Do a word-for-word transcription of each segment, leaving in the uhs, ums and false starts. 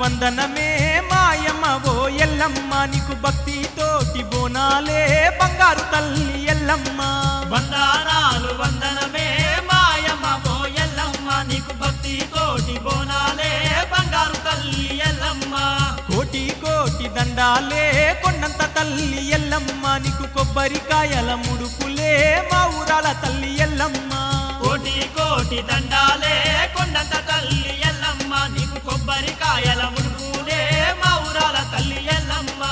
వందనమే మాయమ్మ ఓ ఎల్లమ్మ నీకు భక్తితోటి బోనాలే బంగారు తల్లి ఎల్లమ్మ వందనాలు వందనమే మాయమ్మ ఓ ఎల్లమ్మ నీకు భక్తితోటి బోనాలే బంగారు తల్లి ఎల్లమ్మ కోటి కోటి దండాలే కొండంత తల్లి ఎల్లమ్మ నీకు కొబ్బరికాయల ముడుపులే మా ఊరాల తల్లి ఎల్లమ్మ కోటి కోటి దండాలే కొండంత తల్లి ఎల్లమ్మ నీకు కొబ్బరికాయల ముడుపులే మా ఊరాల తల్లి ఎల్లమ్మ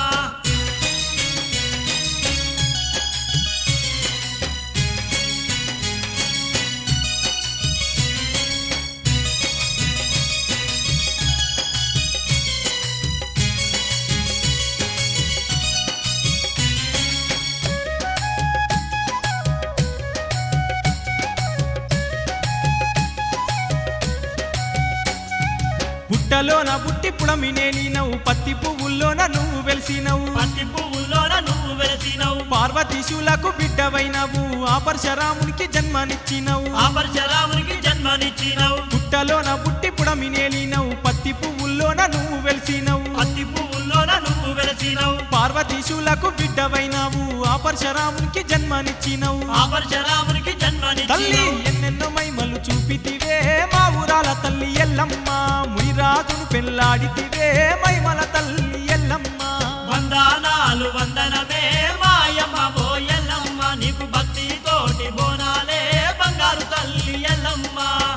పుట్టలోన పుట్టి పుడమినేలినవు పత్తి పువ్వుల్లోన నువ్వు వెలిసినవు పత్తి పువ్వుల్లోన నువ్వు వెలిసినవు పార్వతీశులకు బిడ్డవైనవు ఆ పరశురామునికి జన్మనిచ్చినవు ఆ పరశురామునికి జన్మనిచ్చినవు పుట్టలోన పుట్టి పుడమినేలినవు పత్తి పువ్వుల్లోన నువ్వు వెలిసినవు పత్తి పువ్వుల్లోన నువ్వు వెలిసినవు పార్వతీశులకు బిడ్డవైనవు ఆ పరశురామునికి జన్మనిచ్చినవు ఆ పరశురామునికి తల్లి జన్మనిచ్చినవు ఎన్నెన్నో మైమలు చూపితివే మా ఊరాల తల్లి ఎల్లమ్మ మునిరాజును పెళ్ళాడితివే మైమల తల్లి ఎల్లమ్మ వందనాలు వందనమే మాయమ్మ ఓ ఎల్లమ్మ నీకు భక్తితోటి బోనాలే బంగారు తల్లి ఎల్లమ్మ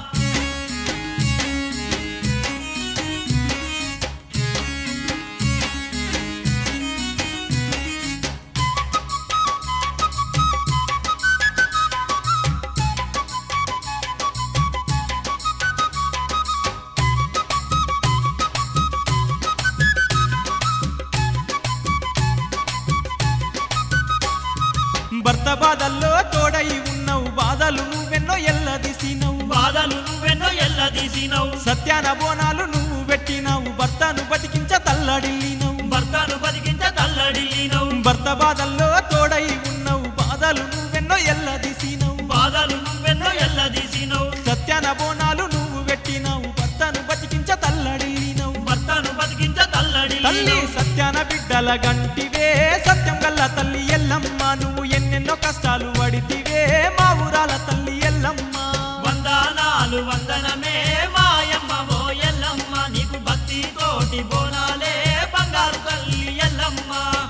భర్త బాధల్లో తోడై ఉన్నవు బాధలు నువ్వెన్నో ఎల్లదీసినవు బాధలు నువ్వెన్నో ఎల్లదీసినవు సత్యాన బోనాలు నువ్వు పెట్టినవు భర్తను బతికించ తల్లడిల్లినవు భర్తను బతికించ తల్లడిల్లినవు భర్త బాధల్లో తోడై ఉన్నవు బాధలు నువ్వెన్నో ఎల్లదీసినవు బాధలు నువ్వెన్నో ఎల్లదీసినవు సత్యాన బోనాలు నువ్వు పెట్టినవు భర్తను బతికించ తల్లడిల్లినవు భర్తను బతికించ తల్లి తల్లడిల్లినవు సత్యాన బిడ్డల గంటివే సత్యం గల్ల తల్లి ఎల్లమ్మ నువ్వు ఎన్నెన్నో కష్టాలు పడితివే మా ఊరాల తల్లి ఎల్లమ్మ వందనాలు వందనమే మాయమ్మ ఓ ఎల్లమ్మ నీకు భక్తితోటి బోనాలే బంగారు తల్లి ఎల్లమ్మ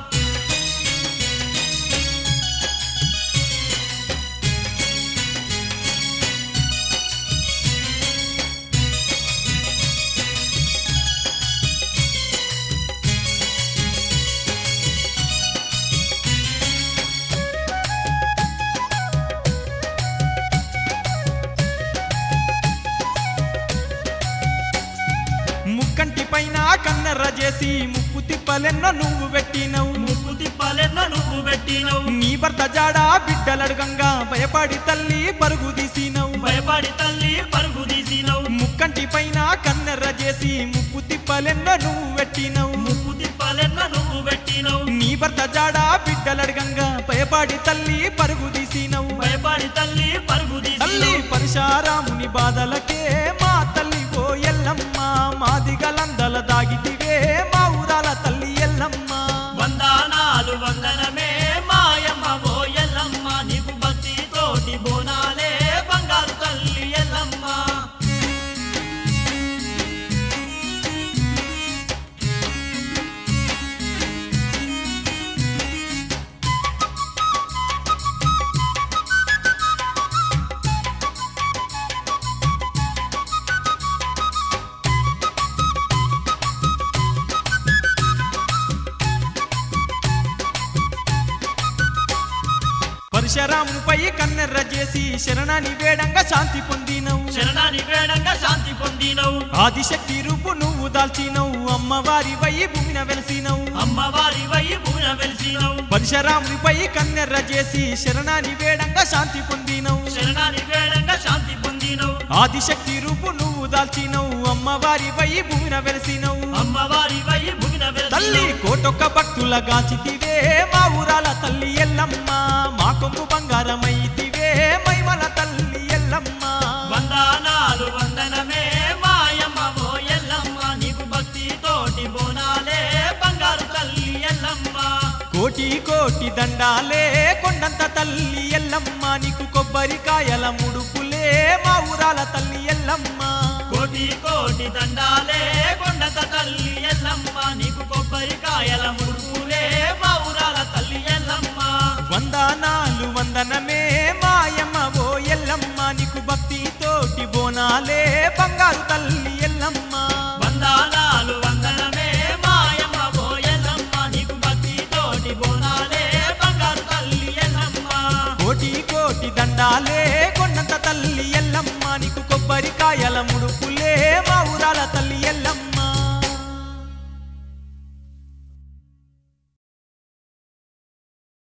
ముక్కంటి పైన కన్నెర్ర చేసి ముక్కు తిప్పలెన్నో నువ్వు పెట్టినవు ముక్కు తిప్పాలెన్నో నువ్వు పెట్టినవు నీ భర్త జాడా బిడ్డలడగంగా భయపడి తల్లి పరుగు తీసినవు భయపడి తల్లి పరుగు తీసినవు ముక్కంటి పైన కన్నెర్ర చేసి ముక్కు తిప్పలెన్నో నువ్వు పెట్టినవు ముక్కు తిప్పాలెన్నో నువ్వు పెట్టినవు నీ భర్త జాడా బిడ్డలడగంగా భయపడి తల్లి పరుగు తీసినవు భయపడి తల్లి పరుగు తల్లి తీసినవు పరశురాముని బాధలకే మా తల్లి ఓ ఎల్లమ్మ మాదిగలందల దాగితివే మా ఊరాల తల్లి ఎల్లమ్మ వందనాలు వందనమే మాయమ్మ ఓ ఎల్లమ్మ నీకు భక్తితోటి బోనాలే బంగారు తల్లి ఎల్లమ్మ పరశురామునిపై కన్నెర్ర చేసి శరణాని వేడంగా శాంతి పొందినవు శరణాని వేడంగా శాంతి పొందినవు ఆదిశక్తి రూపు నువ్వు దాల్చినవు అమ్మవారి వై భూమిన వెలిసినవు అమ్మవారి వై భూమిన వెలిసినవు పరశురామునిపై కన్నెర్ర చేసి శరణాని వేడంగా శాంతి పొందినవు శరణాని వేడంగా శాంతి పొందినవు ఆదిశక్తి రూపు నువ్వు దాల్చినవు అమ్మవారి వై భూమిన వెలిసినవు అమ్మవారి వై భూమిన తల్లి వెలిసినవు కోటొక్క భక్తుల గాచితివే మా ఊరాల తల్లి ఎల్లమ్మ మా కొంగు బంగారమైతివే మైమల తల్లి ఎల్లమ్మ వందనాలు వందనమే మాయమ్మ ఓ ఎల్లమ్మ నీకు భక్తితో కోటి కోటి దండాలే కొండంత తల్లి ఎల్లమ్మ నీకు కొబ్బరికాయల ముడుపులే మా ఊరాల తల్లి ఎల్లమ్మ కోటి కోటి దండాలే కొండంత తల్లి ఎల్లమ్మ నీకు కొబ్బరికాయల ముడుపులే మా ఊరాల తల్లి ఎల్లమ్మ వందనాలు వందనమే మాయమ్మ ఓ ఎల్లమ్మ నీకు భక్తితోటి బోనాలే బంగారు తల్లి ఎల్లమ్మ వందనాలు వందనమే మాయమ్మ ఓ ఎల్లమ్మ నీకు భక్తితోటి బోనాలే బంగారు తల్లి ఎల్లమ్మ కోటి కోటి దండాలే కొండంత తల్లి ఎల్లమ్మ నీకు కొబ్బరికాయల ముడుపులే మా ఊరాల తల్లి